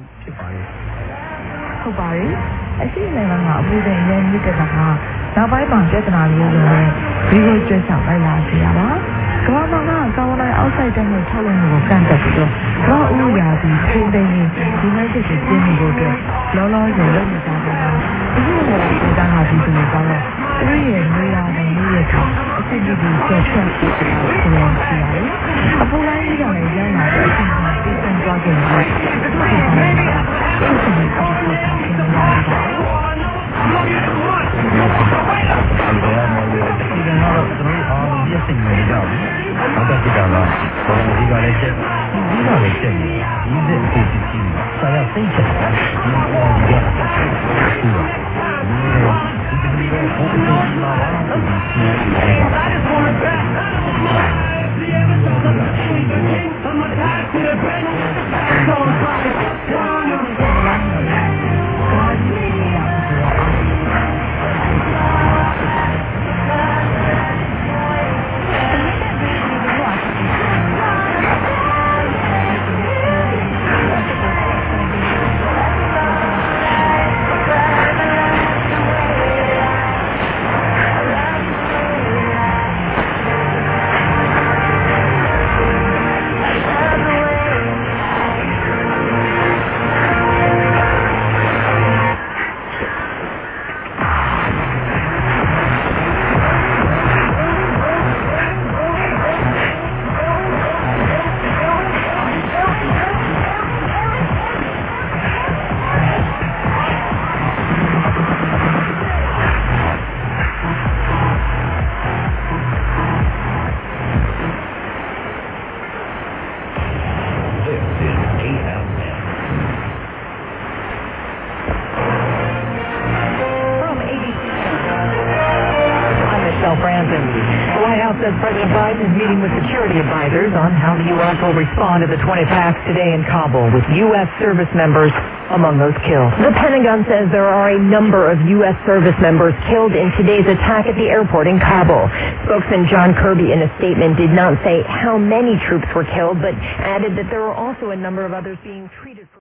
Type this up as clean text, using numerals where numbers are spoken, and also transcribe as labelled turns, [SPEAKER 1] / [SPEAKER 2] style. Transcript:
[SPEAKER 1] ဖြစ်ပါတယ်
[SPEAKER 2] ဟုတ်ပါတယ်အရှိနိုင်ငံကအပူချိန်ရင်းမြစ်တဲ့ကနောက်ပိုင်းမှာပြဿနာမျိုးတွေနဲ့ဒီလိုကျွမ်းဆောင်လိုက်လာစေရပါကမ္ဘာမှာကာဗွန်ဒိုင်အောက်ဆိုက်ဓာတ်ငွေ့ထုတ်လွှင့်မှုကိုကန့်သတ်ပြီးတော့ကမ္ဘာဥယာတီထိန်းသိမ်းရေးဒီမိုက်တစ်ကိုကျင်းနေဖို့အတွက်လောလောဆယ်လုပ်နေကြတာကအခုလိုဒေသဟာဒီလိုကတော့သူတို့ရဲ့နေရာနဲ့နေရာကအစစ်အပြီးဆက်ထွက်နေတာကိုသိရပါတယ်အပူလိုင်းကြီးကလည်းရမ်းလာတဲ့အချိန်မှာပြည်စံသွားကြတယ်ဒီလိုမျိုးကသူ့ကိုယ်ကိုယ်ကိုယ်ကိုယ်ကိုယ်ကိုယ်
[SPEAKER 1] ဒီကတော့ကျွန်တော်အားလုံးပြည့်စုံနေကြပြီ။နောက်တစ်ခါကဘာလို့ဒီကလည်းချက်ဒီကလည်းချက်ဒီစက်ကိုကြည့်ကြည့်ဆရာသိချင်တယ်ဒီပေါ်ကဒီကဒီဘုရားမှာ
[SPEAKER 3] The White House says President Biden is meeting with security advisors on how the U.S. will respond to the 20 attacks today in Kabul, with U.S. service members among those killed. The Pentagon says there are a number of U.S. service members killed in today's attack at the airport in Kabul. Spokesman John Kirby in a statement did not say how many troops were killed, but added that there are also a number of others being treated for